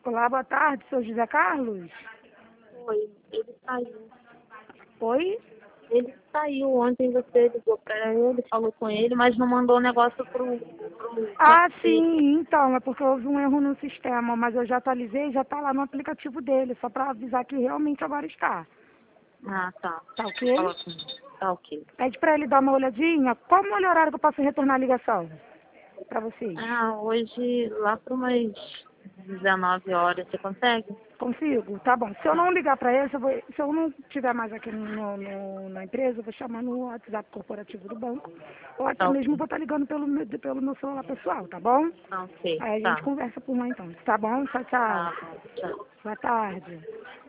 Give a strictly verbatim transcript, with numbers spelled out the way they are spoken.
Olá, boa tarde, sou José Carlos. Oi, ele saiu. Oi? Ele saiu ontem, você ligou pra ele, falou com ele, mas não mandou o negócio pro... pro Ah, ele. sim, então, é porque houve um erro no sistema, mas eu já atualizei, já está lá no aplicativo dele, só para avisar que realmente agora está. Ah, tá. Tá ok? Fala com ele. Tá ok. Pede para ele dar uma olhadinha. Qual é o horário que eu posso retornar a ligação para vocês? Ah, hoje, lá para umas dezenove horas, você consegue? Consigo? Tá bom. Se eu Tá. não ligar para ele, se eu, vou, se eu não estiver mais aqui no, no- na empresa, eu vou chamar no WhatsApp corporativo do banco. Ou até Tá mesmo ok. vou estar ligando pelo meu, pelo meu celular pessoal, tá bom? Tá ok. Aí a gente Tá. conversa por lá então. Tá bom? Tchau, tchau. Tá bom. Tchau. Boa tarde.